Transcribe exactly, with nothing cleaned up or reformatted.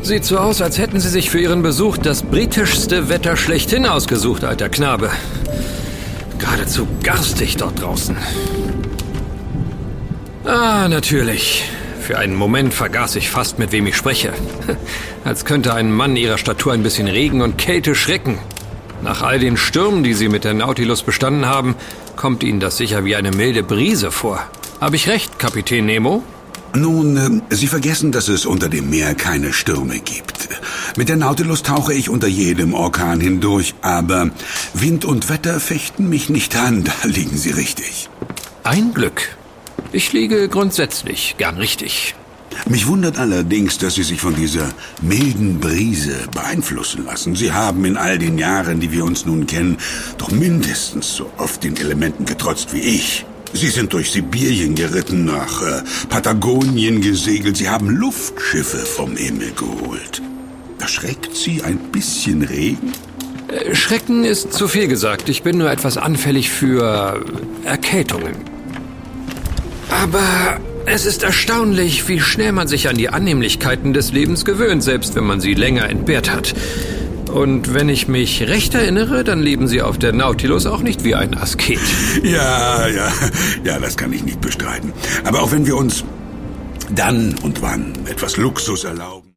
Sieht so aus, als hätten Sie sich für Ihren Besuch das britischste Wetter schlechthin ausgesucht, alter Knabe. Geradezu garstig dort draußen. Ah, natürlich. Für einen Moment vergaß ich fast, mit wem ich spreche. Als könnte ein Mann Ihrer Statur ein bisschen Regen und Kälte schrecken. Nach all den Stürmen, die Sie mit der Nautilus bestanden haben, kommt Ihnen das sicher wie eine milde Brise vor. Habe ich recht, Kapitän Nemo? Nun, äh, Sie vergessen, dass es unter dem Meer keine Stürme gibt. Mit der Nautilus tauche ich unter jedem Orkan hindurch, aber Wind und Wetter fechten mich nicht an, da liegen Sie richtig. Ein Glück. Ich liege grundsätzlich gern richtig. Mich wundert allerdings, dass Sie sich von dieser milden Brise beeinflussen lassen. Sie haben in all den Jahren, die wir uns nun kennen, doch mindestens so oft den Elementen getrotzt wie ich. Sie sind durch Sibirien geritten, nach äh, Patagonien gesegelt. Sie haben Luftschiffe vom Himmel geholt. Erschreckt Sie ein bisschen Regen? Äh, Schrecken ist zu viel gesagt. Ich bin nur etwas anfällig für Erkältungen. Aber es ist erstaunlich, wie schnell man sich an die Annehmlichkeiten des Lebens gewöhnt, selbst wenn man sie länger entbehrt hat. Und wenn ich mich recht erinnere, dann leben Sie auf der Nautilus auch nicht wie ein Asket. Ja, ja, ja, das kann ich nicht bestreiten. Aber auch wenn wir uns dann und wann etwas Luxus erlauben...